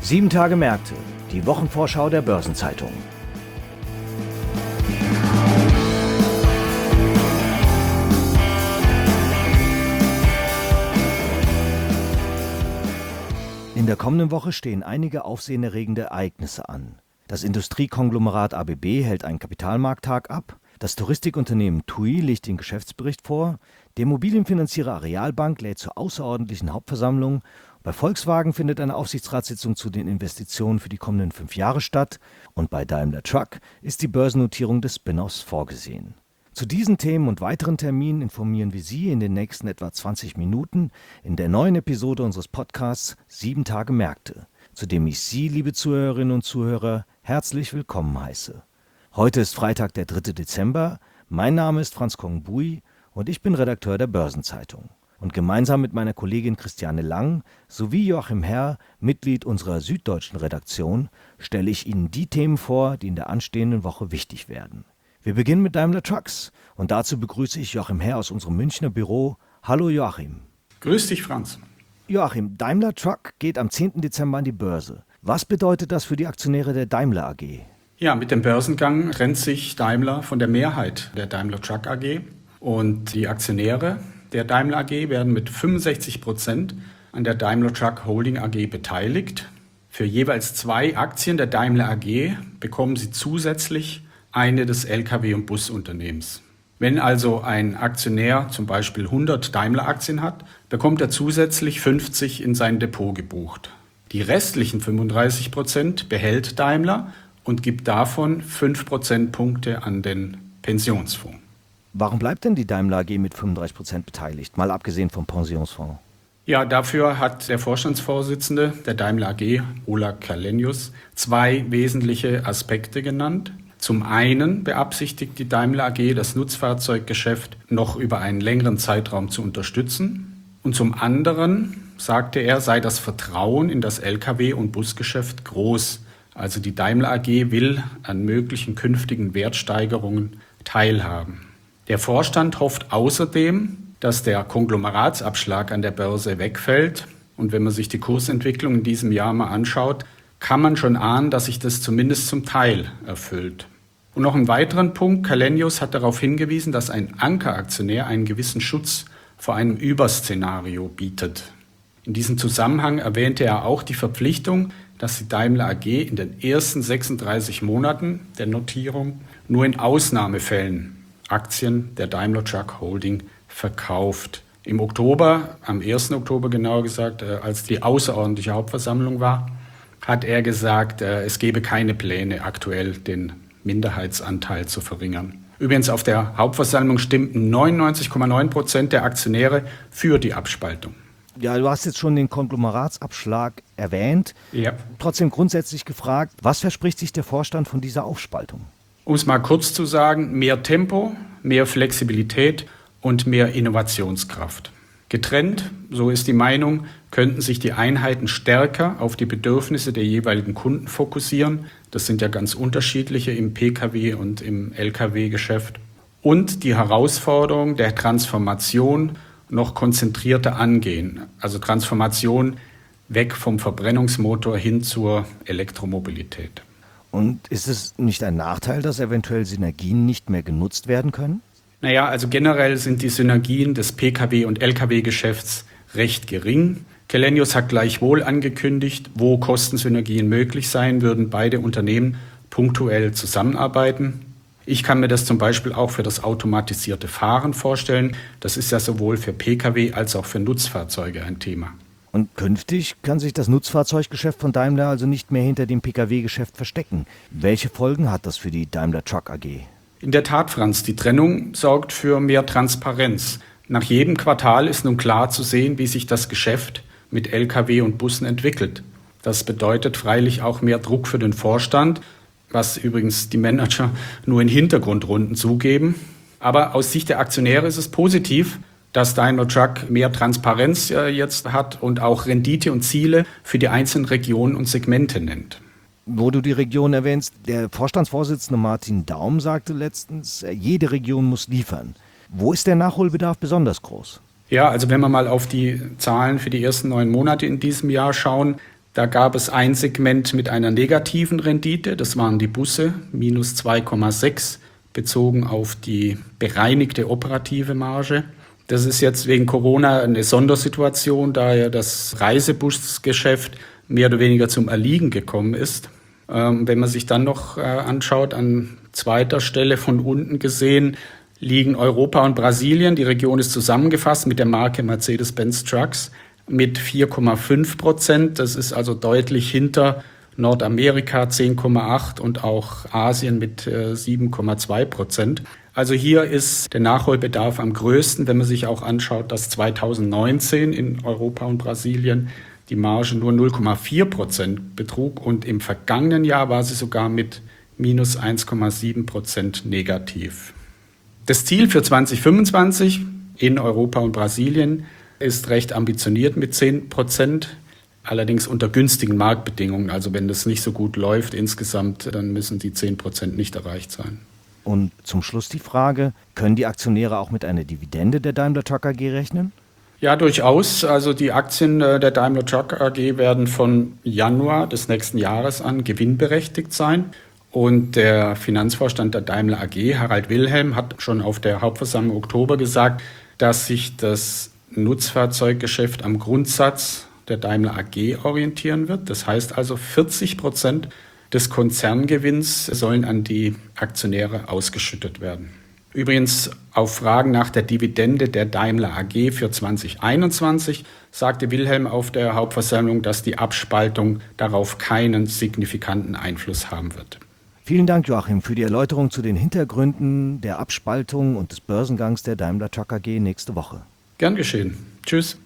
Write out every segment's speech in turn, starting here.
7 Tage Märkte, die Wochenvorschau der Börsenzeitung. In der kommenden Woche stehen einige aufsehenerregende Ereignisse an. Das Industriekonglomerat ABB hält einen Kapitalmarkttag ab, das Touristikunternehmen TUI legt den Geschäftsbericht vor, der Immobilienfinanzierer Arealbank lädt zur außerordentlichen Hauptversammlung, bei Volkswagen findet eine Aufsichtsratssitzung zu den Investitionen für die kommenden 5 Jahre statt und bei Daimler Truck ist die Börsennotierung des Spin-offs vorgesehen. Zu diesen Themen und weiteren Terminen informieren wir Sie in den nächsten etwa 20 Minuten in der neuen Episode unseres Podcasts 7 Tage Märkte, zu dem ich Sie, liebe Zuhörerinnen und Zuhörer, herzlich willkommen heiße. Heute ist Freitag, der 3. Dezember. Mein Name ist Franz Kong-Bui und ich bin Redakteur der Börsenzeitung. Und gemeinsam mit meiner Kollegin Christiane Lang sowie Joachim Herr, Mitglied unserer süddeutschen Redaktion, stelle ich Ihnen die Themen vor, die in der anstehenden Woche wichtig werden. Wir beginnen mit Daimler Trucks und dazu begrüße ich Joachim Herr aus unserem Münchner Büro. Hallo Joachim. Grüß dich, Franz. Joachim, Daimler Truck geht am 10. Dezember an die Börse. Was bedeutet das für die Aktionäre der Daimler AG? Ja, mit dem Börsengang trennt sich Daimler von der Mehrheit der Daimler Truck AG. Und die Aktionäre der Daimler AG werden mit 65% an der Daimler Truck Holding AG beteiligt. Für jeweils 2 Aktien der Daimler AG bekommen sie zusätzlich eine des Lkw- und Busunternehmens. Wenn also ein Aktionär zum Beispiel 100 Daimler-Aktien hat, bekommt er zusätzlich 50 in sein Depot gebucht. Die restlichen 35% behält Daimler und gibt davon 5 Prozentpunkte an den Pensionsfonds. Warum bleibt denn die Daimler AG mit 35% beteiligt, mal abgesehen vom Pensionsfonds? Ja, dafür hat der Vorstandsvorsitzende der Daimler AG, Ola Källenius, 2 wesentliche Aspekte genannt. Zum einen beabsichtigt die Daimler AG, das Nutzfahrzeuggeschäft noch über einen längeren Zeitraum zu unterstützen. Und zum anderen, sagte er, sei das Vertrauen in das Lkw- und Busgeschäft groß. Also die Daimler AG will an möglichen künftigen Wertsteigerungen teilhaben. Der Vorstand hofft außerdem, dass der Konglomeratsabschlag an der Börse wegfällt. Und wenn man sich die Kursentwicklung in diesem Jahr mal anschaut, kann man schon ahnen, dass sich das zumindest zum Teil erfüllt. Und noch einen weiteren Punkt, Källenius hat darauf hingewiesen, dass ein Ankeraktionär einen gewissen Schutz vor einem Überszenario bietet. In diesem Zusammenhang erwähnte er auch die Verpflichtung, dass die Daimler AG in den ersten 36 Monaten der Notierung nur in Ausnahmefällen Aktien der Daimler Truck Holding verkauft. Im Oktober, am 1. Oktober genauer gesagt, als die außerordentliche Hauptversammlung war, hat er gesagt, es gebe keine Pläne, aktuell den Minderheitsanteil zu verringern. Übrigens, auf der Hauptversammlung stimmten 99,9% der Aktionäre für die Abspaltung. Ja, du hast jetzt schon den Konglomeratsabschlag erwähnt. Ja. Trotzdem grundsätzlich gefragt, was verspricht sich der Vorstand von dieser Aufspaltung? Um es mal kurz zu sagen, mehr Tempo, mehr Flexibilität und mehr Innovationskraft. Getrennt, so ist die Meinung, könnten sich die Einheiten stärker auf die Bedürfnisse der jeweiligen Kunden fokussieren. Das sind ja ganz unterschiedliche im Pkw- und im Lkw-Geschäft. Und die Herausforderung der Transformation noch konzentrierter angehen. Also Transformation weg vom Verbrennungsmotor hin zur Elektromobilität. Und ist es nicht ein Nachteil, dass eventuell Synergien nicht mehr genutzt werden können? Naja, also generell sind die Synergien des Pkw- und Lkw-Geschäfts recht gering. Källenius hat gleichwohl angekündigt, wo Kostensynergien möglich sein, würden beide Unternehmen punktuell zusammenarbeiten. Ich kann mir das zum Beispiel auch für das automatisierte Fahren vorstellen. Das ist ja sowohl für Pkw als auch für Nutzfahrzeuge ein Thema. Und künftig kann sich das Nutzfahrzeuggeschäft von Daimler also nicht mehr hinter dem Pkw-Geschäft verstecken. Welche Folgen hat das für die Daimler Truck AG? In der Tat, Franz, die Trennung sorgt für mehr Transparenz. Nach jedem Quartal ist nun klar zu sehen, wie sich das Geschäft mit Lkw und Bussen entwickelt. Das bedeutet freilich auch mehr Druck für den Vorstand, was übrigens die Manager nur in Hintergrundrunden zugeben. Aber aus Sicht der Aktionäre ist es positiv, dass Daimler Truck mehr Transparenz jetzt hat und auch Rendite und Ziele für die einzelnen Regionen und Segmente nennt. Wo du die Region erwähnst, der Vorstandsvorsitzende Martin Daum sagte letztens, jede Region muss liefern. Wo ist der Nachholbedarf besonders groß? Ja, also wenn wir mal auf die Zahlen für die ersten 9 Monate in diesem Jahr schauen, Da gab es ein Segment mit einer negativen Rendite, das waren die Busse, minus 2,6, bezogen auf die bereinigte operative Marge. Das ist jetzt wegen Corona eine Sondersituation, da ja das Reisebusgeschäft mehr oder weniger zum Erliegen gekommen ist. Wenn man sich dann noch anschaut, an zweiter Stelle von unten gesehen, liegen Europa und Brasilien. Die Region ist zusammengefasst mit der Marke Mercedes-Benz Trucks mit 4,5%. Das ist also deutlich hinter Nordamerika 10,8% und auch Asien mit 7,2%. Also hier ist der Nachholbedarf am größten, wenn man sich auch anschaut, dass 2019 in Europa und Brasilien die Marge nur 0,4% betrug und im vergangenen Jahr war sie sogar mit minus 1,7% negativ. Das Ziel für 2025 in Europa und Brasilien ist recht ambitioniert mit 10%, allerdings unter günstigen Marktbedingungen. Also wenn das nicht so gut läuft insgesamt, dann müssen die 10% nicht erreicht sein. Und zum Schluss die Frage, können die Aktionäre auch mit einer Dividende der Daimler Truck AG rechnen? Ja, durchaus. Also die Aktien der Daimler Truck AG werden von Januar des nächsten Jahres an gewinnberechtigt sein. Und der Finanzvorstand der Daimler AG, Harald Wilhelm, hat schon auf der Hauptversammlung im Oktober gesagt, dass sich das Nutzfahrzeuggeschäft am Grundsatz der Daimler AG orientieren wird. Das heißt also 40% des Konzerngewinns sollen an die Aktionäre ausgeschüttet werden. Übrigens auf Fragen nach der Dividende der Daimler AG für 2021 sagte Wilhelm auf der Hauptversammlung, dass die Abspaltung darauf keinen signifikanten Einfluss haben wird. Vielen Dank, Joachim, für die Erläuterung zu den Hintergründen der Abspaltung und des Börsengangs der Daimler Truck AG nächste Woche. Gern geschehen. Tschüss.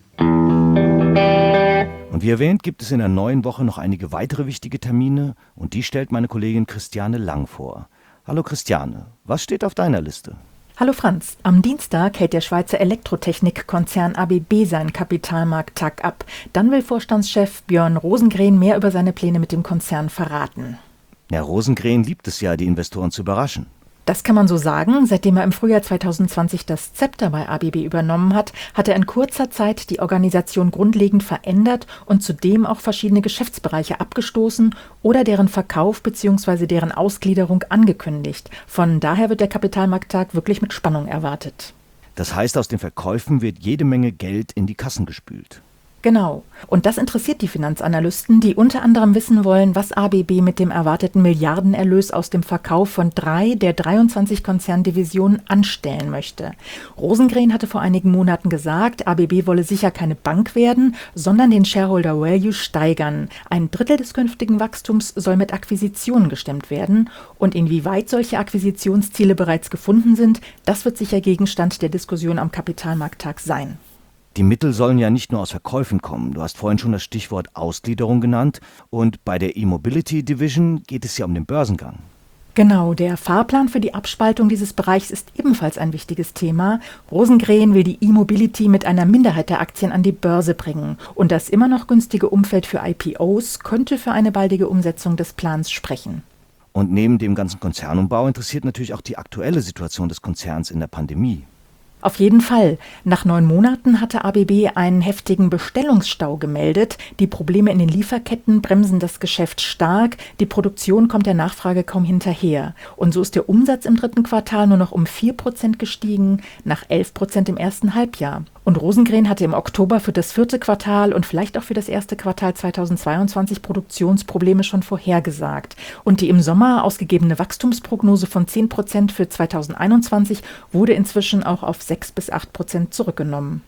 Und wie erwähnt, gibt es in der neuen Woche noch einige weitere wichtige Termine und die stellt meine Kollegin Christiane Lang vor. Hallo Christiane, was steht auf deiner Liste? Hallo Franz, am Dienstag hält der Schweizer Elektrotechnikkonzern ABB seinen Kapitalmarkttag ab. Dann will Vorstandschef Björn Rosengren mehr über seine Pläne mit dem Konzern verraten. Herr Rosengren liebt es ja, die Investoren zu überraschen. Das kann man so sagen. Seitdem er im Frühjahr 2020 das Zepter bei ABB übernommen hat, hat er in kurzer Zeit die Organisation grundlegend verändert und zudem auch verschiedene Geschäftsbereiche abgestoßen oder deren Verkauf bzw. deren Ausgliederung angekündigt. Von daher wird der Kapitalmarkttag wirklich mit Spannung erwartet. Das heißt, aus den Verkäufen wird jede Menge Geld in die Kassen gespült. Genau. Und das interessiert die Finanzanalysten, die unter anderem wissen wollen, was ABB mit dem erwarteten Milliardenerlös aus dem Verkauf von 3 der 23 Konzerndivisionen anstellen möchte. Rosengren hatte vor einigen Monaten gesagt, ABB wolle sicher keine Bank werden, sondern den Shareholder Value steigern. 1/3 des künftigen Wachstums soll mit Akquisitionen gestemmt werden. Und inwieweit solche Akquisitionsziele bereits gefunden sind, das wird sicher Gegenstand der Diskussion am Kapitalmarkttag sein. Die Mittel sollen ja nicht nur aus Verkäufen kommen. Du hast vorhin schon das Stichwort Ausgliederung genannt. Und bei der E-Mobility Division geht es ja um den Börsengang. Genau, der Fahrplan für die Abspaltung dieses Bereichs ist ebenfalls ein wichtiges Thema. Rosengren will die E-Mobility mit einer Minderheit der Aktien an die Börse bringen. Und das immer noch günstige Umfeld für IPOs könnte für eine baldige Umsetzung des Plans sprechen. Und neben dem ganzen Konzernumbau interessiert natürlich auch die aktuelle Situation des Konzerns in der Pandemie. Auf jeden Fall. Nach 9 Monaten hatte ABB einen heftigen Bestellungsstau gemeldet. Die Probleme in den Lieferketten bremsen das Geschäft stark. Die Produktion kommt der Nachfrage kaum hinterher. Und so ist der Umsatz im 3. Quartal nur noch um 4% gestiegen, nach 11% im ersten Halbjahr. Und Rosengren hatte im Oktober für das 4. Quartal und vielleicht auch für das 1. Quartal 2022 Produktionsprobleme schon vorhergesagt. Und die im Sommer ausgegebene Wachstumsprognose von 10% für 2021 wurde inzwischen auch auf 6-8% zurückgenommen.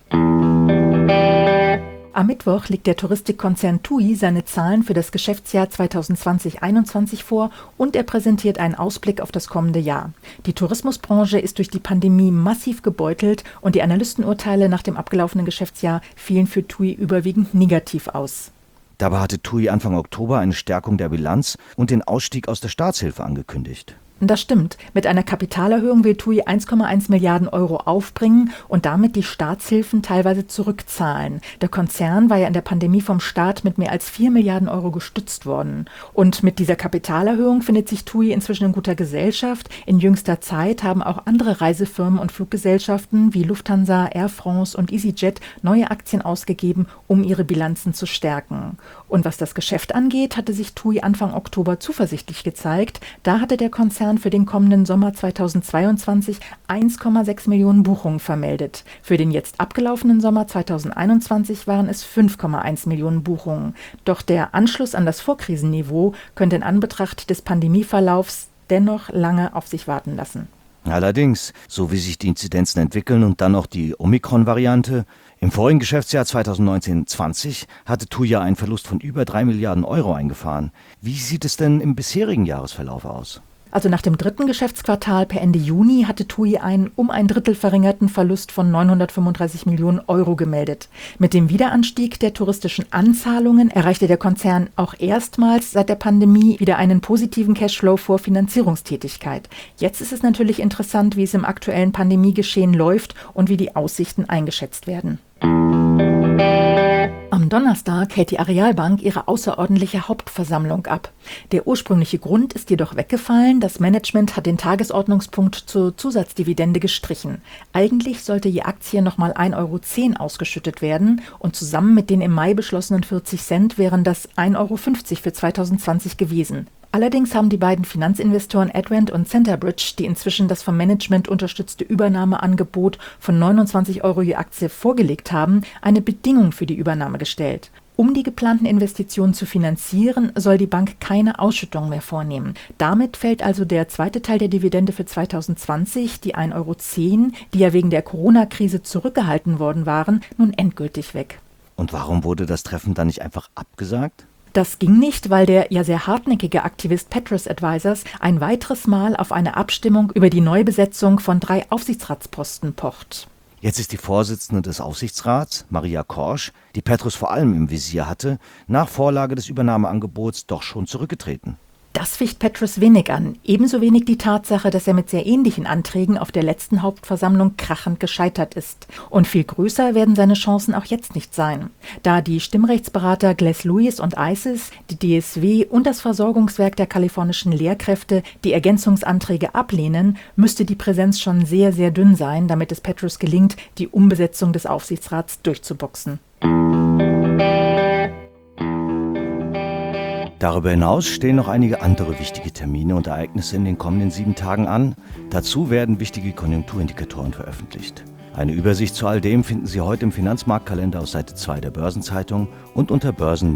Am Mittwoch legt der Touristikkonzern TUI seine Zahlen für das Geschäftsjahr 2020-21 vor und er präsentiert einen Ausblick auf das kommende Jahr. Die Tourismusbranche ist durch die Pandemie massiv gebeutelt und die Analystenurteile nach dem abgelaufenen Geschäftsjahr fielen für TUI überwiegend negativ aus. Dabei hatte TUI Anfang Oktober eine Stärkung der Bilanz und den Ausstieg aus der Staatshilfe angekündigt. Das stimmt. Mit einer Kapitalerhöhung will TUI 1,1 Milliarden Euro aufbringen und damit die Staatshilfen teilweise zurückzahlen. Der Konzern war ja in der Pandemie vom Staat mit mehr als 4 Milliarden Euro gestützt worden. Und mit dieser Kapitalerhöhung findet sich TUI inzwischen in guter Gesellschaft. In jüngster Zeit haben auch andere Reisefirmen und Fluggesellschaften wie Lufthansa, Air France und EasyJet neue Aktien ausgegeben, um ihre Bilanzen zu stärken. Und was das Geschäft angeht, hatte sich TUI Anfang Oktober zuversichtlich gezeigt. Da hatte der Konzern für den kommenden Sommer 2022 1,6 Millionen Buchungen vermeldet. Für den jetzt abgelaufenen Sommer 2021 waren es 5,1 Millionen Buchungen. Doch der Anschluss an das Vorkrisenniveau könnte in Anbetracht des Pandemieverlaufs dennoch lange auf sich warten lassen. Allerdings, so wie sich die Inzidenzen entwickeln und dann noch die Omikron-Variante, im vorigen Geschäftsjahr 2019/20 hatte TUI ja einen Verlust von über 3 Milliarden Euro eingefahren. Wie sieht es denn im bisherigen Jahresverlauf aus? Also nach dem dritten Geschäftsquartal per Ende Juni hatte TUI einen um ein Drittel verringerten Verlust von 935 Millionen Euro gemeldet. Mit dem Wiederanstieg der touristischen Anzahlungen erreichte der Konzern auch erstmals seit der Pandemie wieder einen positiven Cashflow vor Finanzierungstätigkeit. Jetzt ist es natürlich interessant, wie es im aktuellen Pandemiegeschehen läuft und wie die Aussichten eingeschätzt werden. Am Donnerstag hält die Arealbank ihre außerordentliche Hauptversammlung ab. Der ursprüngliche Grund ist jedoch weggefallen. Das Management hat den Tagesordnungspunkt zur Zusatzdividende gestrichen. Eigentlich sollte je Aktie nochmal 1,10 € ausgeschüttet werden und zusammen mit den im Mai beschlossenen 40 Cent wären das 1,50 € für 2020 gewesen. Allerdings haben die beiden Finanzinvestoren Advent und Centerbridge, die inzwischen das vom Management unterstützte Übernahmeangebot von 29 € je Aktie vorgelegt haben, eine Bedingung für die Übernahme gestellt. Um die geplanten Investitionen zu finanzieren, soll die Bank keine Ausschüttung mehr vornehmen. Damit fällt also der zweite Teil der Dividende für 2020, die 1,10 €, die ja wegen der Corona-Krise zurückgehalten worden waren, nun endgültig weg. Und warum wurde das Treffen dann nicht einfach abgesagt? Das ging nicht, weil der ja sehr hartnäckige Aktivist Petrus Advisors ein weiteres Mal auf eine Abstimmung über die Neubesetzung von 3 Aufsichtsratsposten pocht. Jetzt ist die Vorsitzende des Aufsichtsrats, Maria Korsch, die Petrus vor allem im Visier hatte, nach Vorlage des Übernahmeangebots doch schon zurückgetreten. Das ficht Petrus wenig an. Ebenso wenig die Tatsache, dass er mit sehr ähnlichen Anträgen auf der letzten Hauptversammlung krachend gescheitert ist. Und viel größer werden seine Chancen auch jetzt nicht sein. Da die Stimmrechtsberater Glass Lewis und ISIS, die DSW und das Versorgungswerk der kalifornischen Lehrkräfte die Ergänzungsanträge ablehnen, müsste die Präsenz schon sehr, sehr dünn sein, damit es Petrus gelingt, die Umbesetzung des Aufsichtsrats durchzuboxen. Darüber hinaus stehen noch einige andere wichtige Termine und Ereignisse in den kommenden 7 Tagen an. Dazu werden wichtige Konjunkturindikatoren veröffentlicht. Eine Übersicht zu all dem finden Sie heute im Finanzmarktkalender auf Seite 2 der Börsenzeitung und unter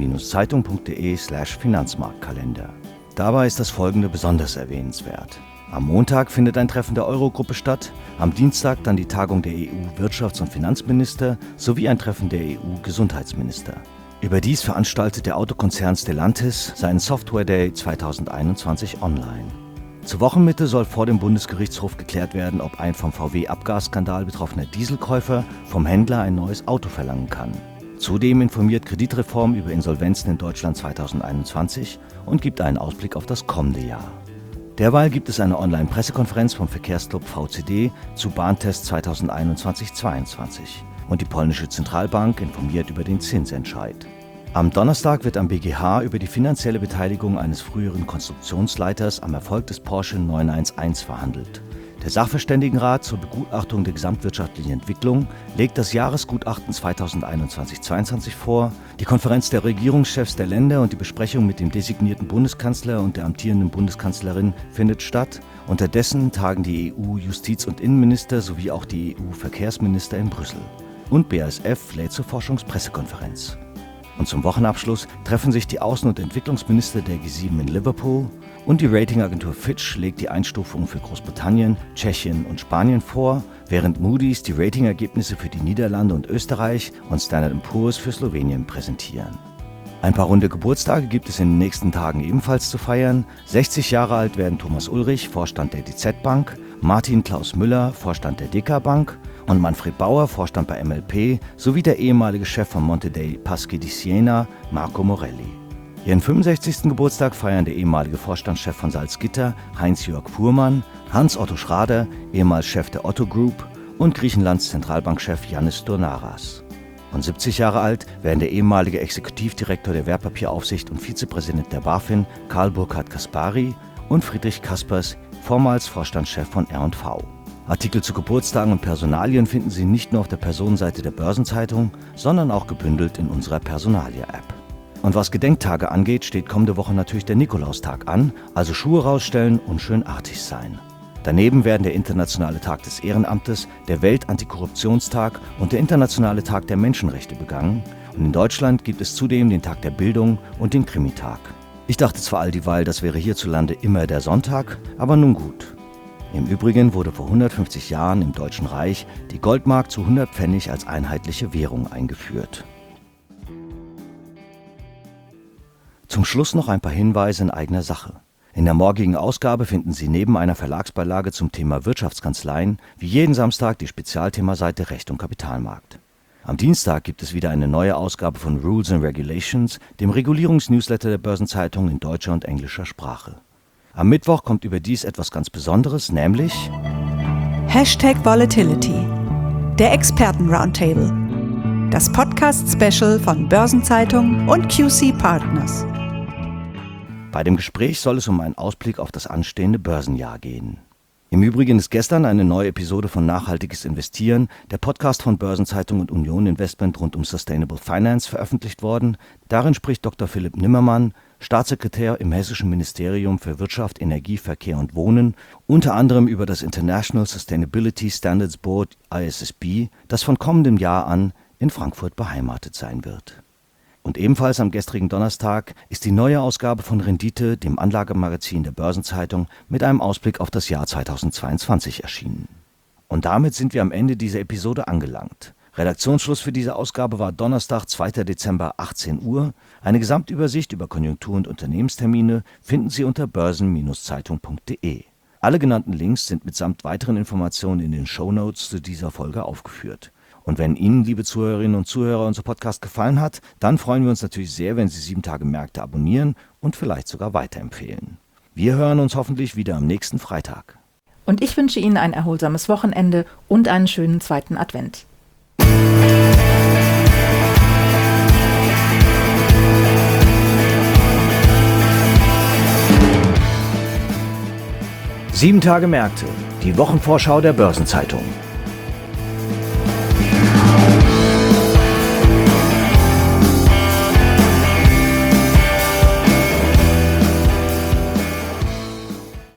börsen-zeitung.de/Finanzmarktkalender. Dabei ist das Folgende besonders erwähnenswert. Am Montag findet ein Treffen der Eurogruppe statt, am Dienstag dann die Tagung der EU-Wirtschafts- und Finanzminister sowie ein Treffen der EU-Gesundheitsminister. Überdies veranstaltet der Autokonzern Stellantis seinen Software Day 2021 online. Zur Wochenmitte soll vor dem Bundesgerichtshof geklärt werden, ob ein vom VW-Abgasskandal betroffener Dieselkäufer vom Händler ein neues Auto verlangen kann. Zudem informiert Kreditreform über Insolvenzen in Deutschland 2021 und gibt einen Ausblick auf das kommende Jahr. Derweil gibt es eine Online-Pressekonferenz vom Verkehrsclub VCD zu Bahntest 2021-22. Und die polnische Zentralbank informiert über den Zinsentscheid. Am Donnerstag wird am BGH über die finanzielle Beteiligung eines früheren Konstruktionsleiters am Erfolg des Porsche 911 verhandelt. Der Sachverständigenrat zur Begutachtung der gesamtwirtschaftlichen Entwicklung legt das Jahresgutachten 2021-22 vor. Die Konferenz der Regierungschefs der Länder und die Besprechung mit dem designierten Bundeskanzler und der amtierenden Bundeskanzlerin findet statt. Unterdessen tagen die EU-Justiz- und Innenminister sowie auch die EU-Verkehrsminister in Brüssel. Und BASF lädt zur Forschungspressekonferenz. Und zum Wochenabschluss treffen sich die Außen- und Entwicklungsminister der G7 in Liverpool und die Ratingagentur Fitch legt die Einstufungen für Großbritannien, Tschechien und Spanien vor, während Moody's die Ratingergebnisse für die Niederlande und Österreich und Standard & Poor's für Slowenien präsentieren. Ein paar runde Geburtstage gibt es in den nächsten Tagen ebenfalls zu feiern. 60 Jahre alt werden Thomas Ulrich, Vorstand der DZ Bank, Martin Klaus Müller, Vorstand der DK Bank und Manfred Bauer, Vorstand bei MLP, sowie der ehemalige Chef von Monte dei Paschi di Siena, Marco Morelli. Ihren 65. Geburtstag feiern der ehemalige Vorstandschef von Salzgitter, Heinz-Jörg Fuhrmann, Hans-Otto Schrader, ehemals Chef der Otto Group, und Griechenlands Zentralbankchef Yannis Dournaras. Und 70 Jahre alt werden der ehemalige Exekutivdirektor der Wertpapieraufsicht und Vizepräsident der BaFin, Karl Burkhard Kaspari, und Friedrich Kaspers, vormals Vorstandschef von R&V. Artikel zu Geburtstagen und Personalien finden Sie nicht nur auf der Personenseite der Börsenzeitung, sondern auch gebündelt in unserer Personalia-App. Und was Gedenktage angeht, steht kommende Woche natürlich der Nikolaustag an, also Schuhe rausstellen und schön artig sein. Daneben werden der Internationale Tag des Ehrenamtes, der Weltantikorruptionstag und der Internationale Tag der Menschenrechte begangen. Und in Deutschland gibt es zudem den Tag der Bildung und den Krimitag. Ich dachte zwar all dieweil, das wäre hierzulande immer der Sonntag, aber nun gut. Im Übrigen wurde vor 150 Jahren im Deutschen Reich die Goldmark zu 100 Pfennig als einheitliche Währung eingeführt. Zum Schluss noch ein paar Hinweise in eigener Sache. In der morgigen Ausgabe finden Sie neben einer Verlagsbeilage zum Thema Wirtschaftskanzleien wie jeden Samstag die Spezialthemaseite Recht und Kapitalmarkt. Am Dienstag gibt es wieder eine neue Ausgabe von Rules and Regulations, dem Regulierungsnewsletter der Börsenzeitung in deutscher und englischer Sprache. Am Mittwoch kommt überdies etwas ganz Besonderes, nämlich #Volatility, der Experten-Roundtable, das Podcast-Special von Börsenzeitung und QC Partners. Bei dem Gespräch soll es um einen Ausblick auf das anstehende Börsenjahr gehen. Im Übrigen ist gestern eine neue Episode von Nachhaltiges Investieren, der Podcast von Börsenzeitung und Union Investment rund um Sustainable Finance, veröffentlicht worden. Darin spricht Dr. Philipp Nimmermann, Staatssekretär im Hessischen Ministerium für Wirtschaft, Energie, Verkehr und Wohnen, unter anderem über das International Sustainability Standards Board ISSB, das von kommendem Jahr an in Frankfurt beheimatet sein wird. Und ebenfalls am gestrigen Donnerstag ist die neue Ausgabe von Rendite, dem Anlagemagazin der Börsenzeitung, mit einem Ausblick auf das Jahr 2022 erschienen. Und damit sind wir am Ende dieser Episode angelangt. Redaktionsschluss für diese Ausgabe war Donnerstag, 2. Dezember, 18 Uhr. Eine Gesamtübersicht über Konjunktur- und Unternehmenstermine finden Sie unter börsen-zeitung.de. Alle genannten Links sind mitsamt weiteren Informationen in den Shownotes zu dieser Folge aufgeführt. Und wenn Ihnen, liebe Zuhörerinnen und Zuhörer, unser Podcast gefallen hat, dann freuen wir uns natürlich sehr, wenn Sie 7 Tage Märkte abonnieren und vielleicht sogar weiterempfehlen. Wir hören uns hoffentlich wieder am nächsten Freitag. Und ich wünsche Ihnen ein erholsames Wochenende und einen schönen zweiten Advent. Sieben Tage Märkte, die Wochenvorschau der Börsenzeitung.